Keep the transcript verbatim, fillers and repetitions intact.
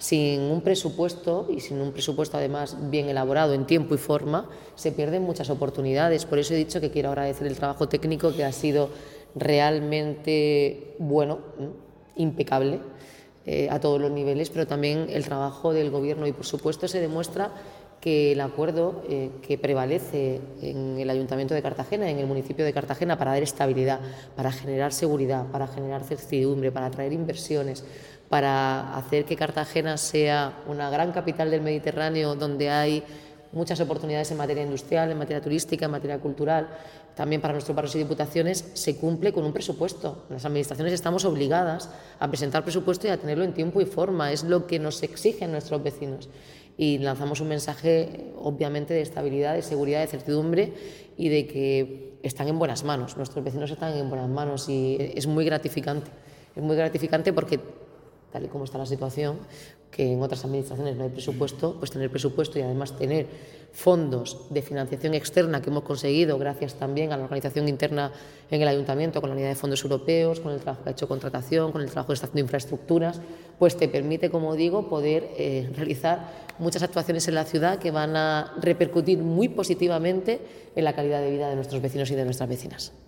sin un presupuesto, y sin un presupuesto además bien elaborado en tiempo y forma, se pierden muchas oportunidades. Por eso he dicho que quiero agradecer el trabajo técnico, que ha sido realmente bueno, impecable, eh, a todos los niveles, pero también el trabajo del Gobierno, y por supuesto se demuestra que el acuerdo eh, que prevalece en el Ayuntamiento de Cartagena, en el municipio de Cartagena, para dar estabilidad, para generar seguridad, para generar certidumbre, para atraer inversiones, para hacer que Cartagena sea una gran capital del Mediterráneo, donde hay muchas oportunidades en materia industrial, en materia turística, en materia cultural, también para nuestros barrios y diputaciones, se cumple con un presupuesto. Las administraciones estamos obligadas a presentar presupuesto y a tenerlo en tiempo y forma. Es lo que nos exigen nuestros vecinos. Y lanzamos un mensaje, obviamente, de estabilidad, de seguridad, de certidumbre y de que están en buenas manos. Nuestros vecinos están en buenas manos y es muy gratificante. Es muy gratificante porque, tal y como está la situación, que en otras administraciones no hay presupuesto, pues tener presupuesto y además tener fondos de financiación externa que hemos conseguido gracias también a la organización interna en el Ayuntamiento, con la unidad de fondos europeos, con el trabajo que ha hecho contratación, con el trabajo que está haciendo infraestructuras, pues te permite, como digo, poder eh, realizar muchas actuaciones en la ciudad que van a repercutir muy positivamente en la calidad de vida de nuestros vecinos y de nuestras vecinas.